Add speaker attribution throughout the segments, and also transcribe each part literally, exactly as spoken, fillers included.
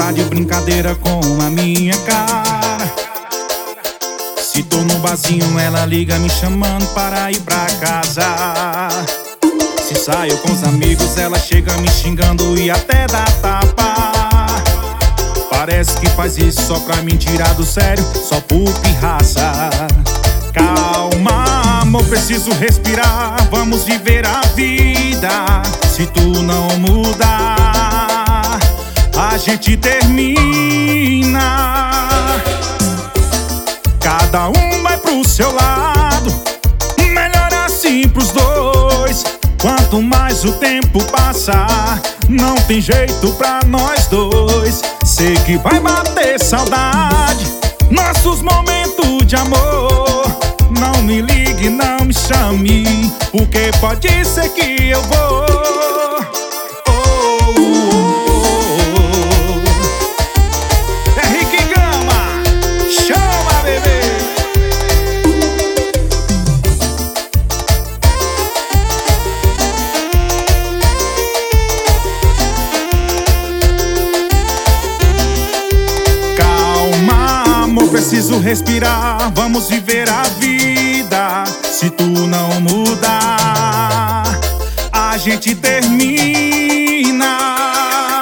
Speaker 1: tá de brincadeira com a minha cara. Se tô no barzinho, ela liga me chamando para ir pra casa. Se saio com os amigos, ela chega me xingando e até dá tapa. Parece que faz isso só pra me tirar do sério, só por pirraça. Calma, amor, preciso respirar. Vamos viver a vida. Se tu não mudar, a gente termina. Cada um vai pro seu lado, melhor assim pros dois. Quanto mais o tempo passar, não tem jeito pra nós dois. Sei que vai bater saudade, nossos momentos de amor. Não me ligue, não me chame, porque pode ser que eu vou. Oh, oh, oh, oh. É Rick Gama, chama, bebê. Calma, amor, preciso respirar. Vamos viver a vida. Se tu não mudar, a gente termina.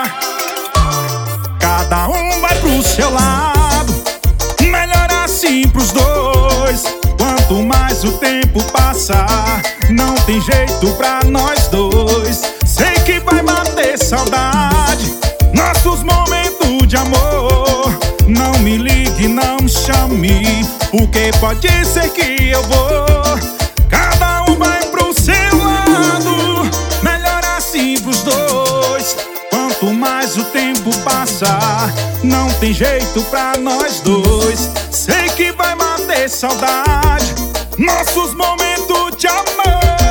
Speaker 1: Cada um vai pro seu lado, melhor assim pros dois. Quanto mais o tempo passar, não tem jeito pra nós dois. Sei que vai bater saudade, nossos momentos de amor. Não me ligue, não me chame, porque pode ser que eu vou. Cada um vai pro seu lado, melhor assim pros dois. Quanto mais o tempo passar, não tem jeito pra nós dois. Sei que vai bater saudade, nossos momentos de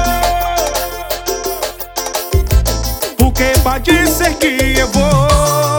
Speaker 1: amor, porque pode ser que eu vou.